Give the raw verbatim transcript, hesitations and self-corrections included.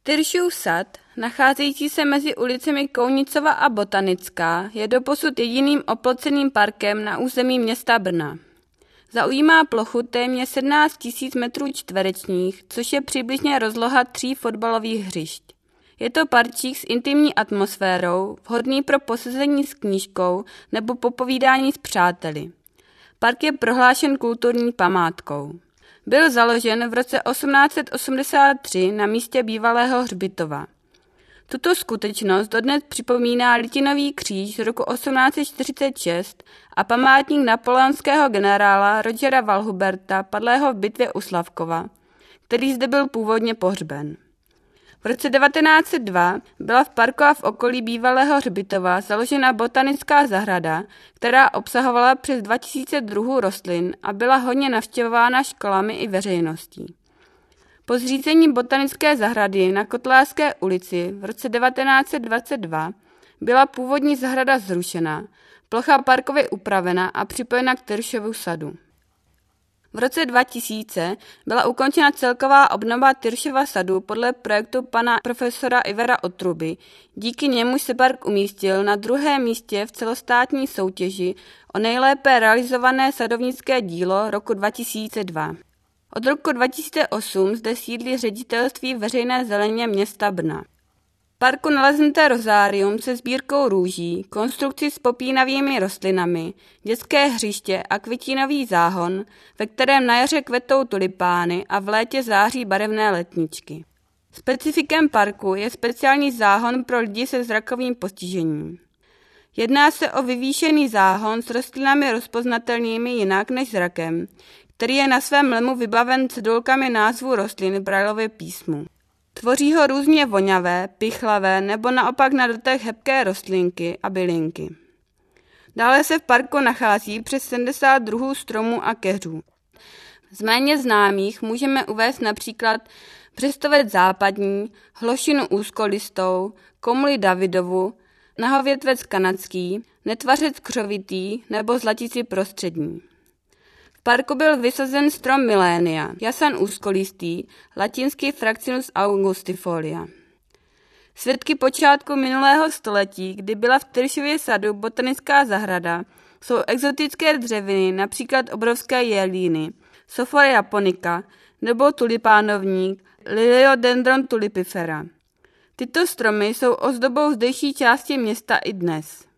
Tyršův sad, nacházející se mezi ulicemi Kounicova a Botanická, je doposud jediným oploceným parkem na území města Brna. Zaujímá plochu téměř sedmnáct tisíc metrů čtverečních, což je přibližně rozloha tří fotbalových hřišť. Je to parčík s intimní atmosférou, vhodný pro posezení s knížkou nebo popovídání s přáteli. Park je prohlášen kulturní památkou. Byl založen v roce osmnáct set osmdesát tři na místě bývalého hřbitova. Tuto skutečnost dodnes připomíná litinový kříž z roku osmnáct set čtyřicet šest a památník napoleonského generála Rogera Valhuberta padlého v bitvě u Slavkova, který zde byl původně pohřben. V roce devatenáct set dva byla v parku a v okolí bývalého hřbitova založena botanická zahrada, která obsahovala přes dva tisíce druhů rostlin a byla hodně navštěvována školami i veřejností. Po zřízení botanické zahrady na Kotlářské ulici v roce devatenáct set dvacet dva byla původní zahrada zrušena, plocha parkově upravena a připojena k Tyršovu sadu. V roce dva tisíce byla ukončena celková obnova Tyršova sadu podle projektu pana profesora Ivera Otruby, díky němuž se park umístil na druhém místě v celostátní soutěži o nejlépe realizované sadovnické dílo roku dva tisíce dva. Od roku dva tisíce osm zde sídlí ředitelství veřejné zeleně města Brna. V parku naleznete rozárium se sbírkou růží, konstrukci s popínavými rostlinami, dětské hřiště a květinový záhon, ve kterém na jaře kvetou tulipány a v létě září barevné letničky. Specifikem parku je speciální záhon pro lidi se zrakovým postižením. Jedná se o vyvýšený záhon s rostlinami rozpoznatelnými jinak než zrakem, který je na svém lemu vybaven cedulkami názvů rostlin v Braillově písmu. Tvoří ho různě voňavé, pichlavé nebo naopak na dotek hebké rostlinky a bylinky. Dále se v parku nachází přes sedmdesát druhů stromů a keřů. Z méně známých můžeme uvést například břestovec západní, hlošinu úzkolistou, komuli Davidovu, nahovětvec kanadský, netvařec křovitý nebo zlatici prostřední. V parku byl vysazen strom milénia, jasan úzkolistý, latinský Fraxinus angustifolia. Svědky počátku minulého století, kdy byla v Tyršově sadu botanická zahrada, jsou exotické dřeviny, například obrovské jelíny, Sophora japonica nebo tulipánovník Liliodendron tulipifera. Tyto stromy jsou ozdobou zdejší části města i dnes.